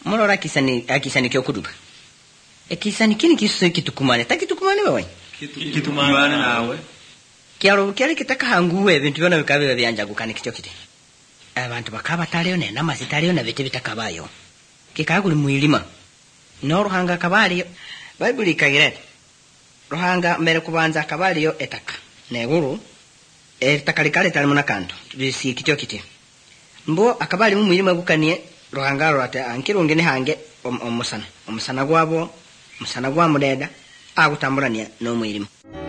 Mulora akisani kyokuduba. Ekisani kini kiso kitukumane. Takitukumane wewe. Kitumane nawe. Kyalo kyali kitaka hanguwe ebintu byona bikabe byanja gukane kityo kiti. Abantu bakaba taleo ne namasitaliyo na bite bitakabayo. Kikaya kuli mwilima. No ruhanga kabaliyo. Bible ikagire. Ruhanga mbere kubanza kabaliyo etaka. Neguru etaka likale tali munakanto. Bisi kityo kiti. Mbo akabali mu mwilima gukaniye ruhanga rwate ankirunge ne hange omusana. Omusana gwabo, musana gwa mudeda agutambulania no mwilima.